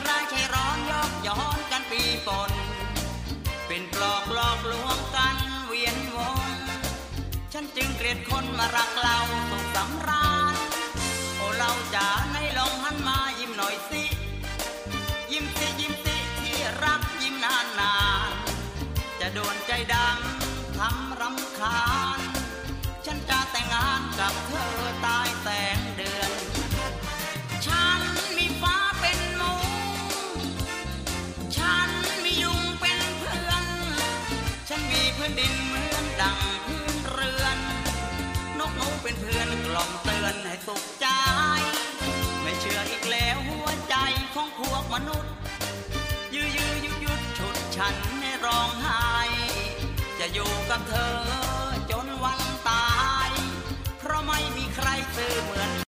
ร้ายใช่ร้อนยอกย้อนกันปีปนเป็นปลอกหลอกลวงกันเวียนวนฉันจึงเกลียดคนมารักเราสุขสำราญโอ้เราจ๋าในลองหันมายิ้มหน่อยสิยิ้มสิยิ้มสิที่รักยิ้มนานนานจะโดนใจดำทำรำคาญฉันจะแต่งงานกับเธอตายแสงเดือนฉันมีฟ้าเป็นมุงฉันมียุงเป็นเพื่อนฉันมีพื้นดินเหมือนดังพื้นเรือนนกหนูเป็นเพื่อนกล่อมเตือนให้สุขใจไม่เชื่ออีกแล้วหัวใจของพวกมนุษย์ยื้อยุดฉุดฉันให้ร้องไห้จะอยู่กับเธอ